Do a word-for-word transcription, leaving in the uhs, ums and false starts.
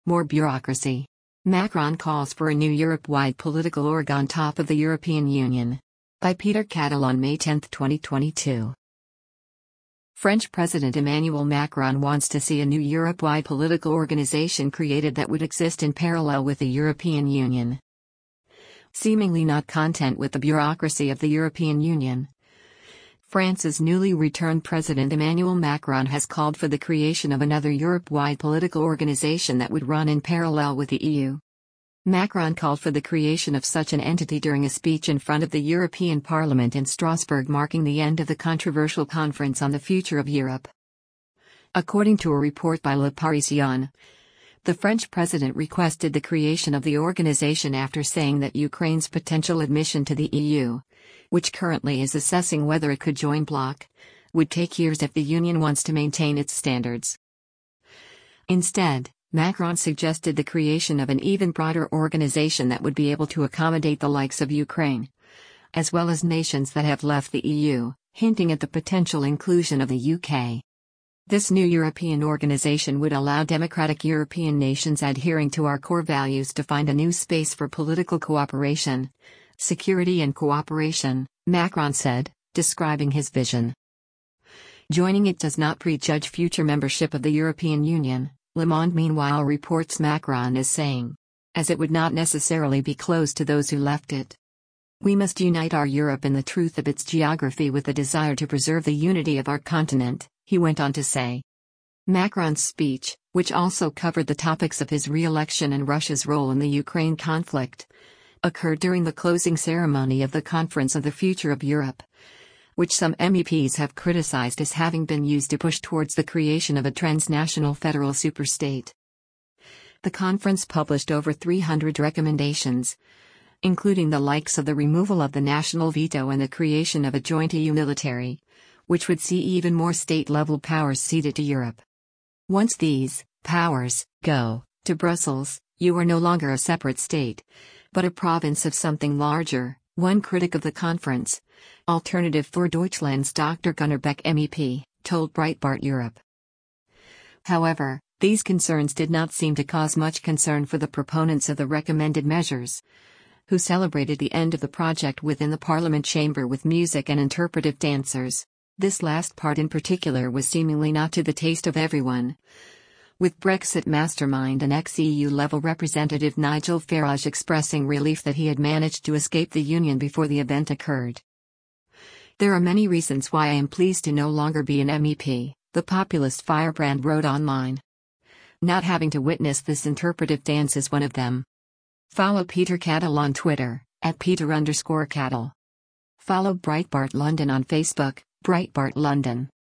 More bureaucracy. Macron calls for a new Europe-wide political org on top of the European Union. By Peter Catalon, May tenth, twenty twenty-two. French President Emmanuel Macron wants to see a new Europe-wide political organization created that would exist in parallel with the European Union. Seemingly not content with the bureaucracy of the European Union, France's newly returned President Emmanuel Macron has called for the creation of another Europe-wide political organization that would run in parallel with the E U. Macron called for the creation of such an entity during a speech in front of the European Parliament in Strasbourg, marking the end of the controversial conference on the future of Europe. According to a report by Le Parisien, the French president requested the creation of the organization after saying that Ukraine's potential admission to the E U, which currently is assessing whether it could join bloc, would take years if the Union wants to maintain its standards. Instead, Macron suggested the creation of an even broader organization that would be able to accommodate the likes of Ukraine, as well as nations that have left the E U, hinting at the potential inclusion of the U K. This new European organization would allow democratic European nations adhering to our core values to find a new space for political cooperation, security and cooperation, Macron said, describing his vision. Joining it does not prejudge future membership of the European Union, Le Monde meanwhile reports Macron as saying, as it would not necessarily be closed to those who left it. We must unite our Europe in the truth of its geography with the desire to preserve the unity of our continent, he went on to say. Macron's speech, which also covered the topics of his re-election and Russia's role in the Ukraine conflict, occurred during the closing ceremony of the Conference of the Future of Europe, which some M E Ps have criticized as having been used to push towards the creation of a transnational federal superstate. The conference published over three hundred recommendations, including the likes of the removal of the national veto and the creation of a joint E U military, which would see even more state-level powers ceded to Europe. Once these powers go to Brussels, you are no longer a separate state, but a province of something larger, one critic of the conference, Alternative for Deutschland's Doctor Gunnar Beck M E P, told Breitbart Europe. However, these concerns did not seem to cause much concern for the proponents of the recommended measures, who celebrated the end of the project within the Parliament chamber with music and interpretive dancers. This last part in particular was seemingly not to the taste of everyone, with Brexit mastermind and ex-E U-level representative Nigel Farage expressing relief that he had managed to escape the Union before the event occurred. There are many reasons why I am pleased to no longer be an M E P, the populist firebrand wrote online. Not having to witness this interpretive dance is one of them. Follow Peter Cattle on Twitter, at Peter underscore Cattle. Follow Breitbart London on Facebook, Breitbart London.